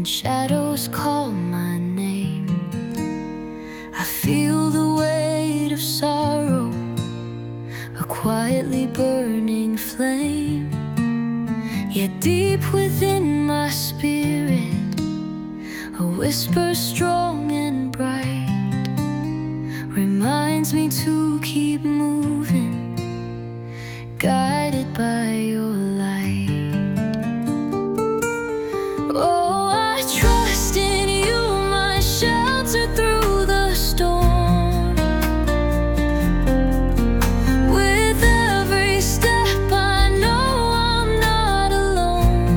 when shadows call my name. I feel the weight of sorrow, a quietly burning flame. Yet deep within my spirit, a whisper strong and bright reminds me to keep moving, guided by your light. Oh, I trust in you, my shelter through the storm. With every step I know I'm not alone.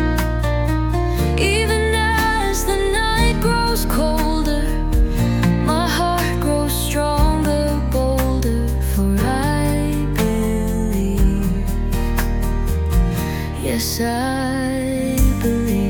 Even as the night grows colder, my heart grows stronger, bolder, for I believe. Yes, I believe.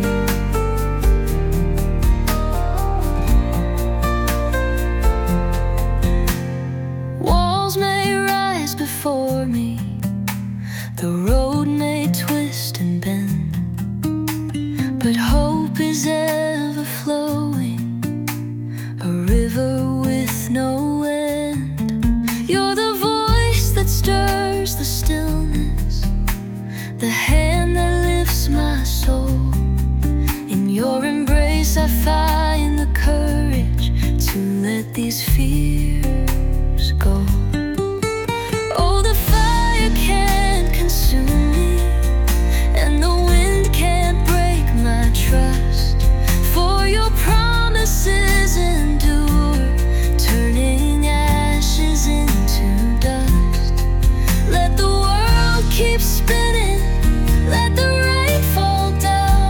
Walls may rise before me, the road may twist and bend, but hope is ever flowing, a river with no end. You're the voice that stirs the stillness, the hand that lifts my soul. In your embrace I find the courage to let these fears go. Oh, the fire can't consume me, and the wind can't break my trust, for your promises endure, turning ashes into dust. Let the world keep spinning, let the rain fall down.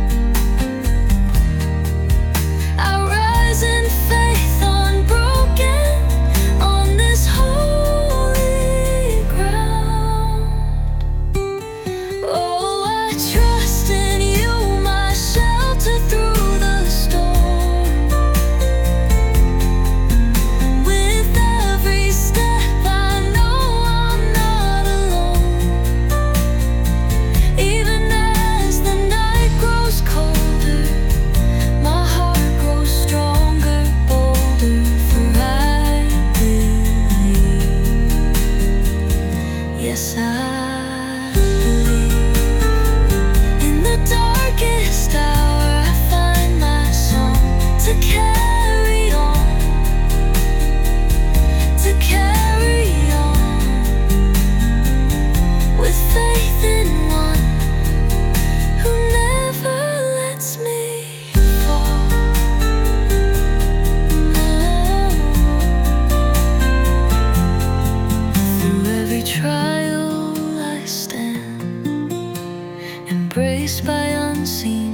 I rise in faith unbroken on this holy ground. Oh, I trust in you, my shelter through the storm. With every step I know I'm not alone. Even as the night grows colder, my heart grows stronger, bolder, for I believe. Yes, I believe. In the darkest hour I find my song to carry on, to carry on, with faith in one who never lets me fall. Through every trial I stand, embraced by unseen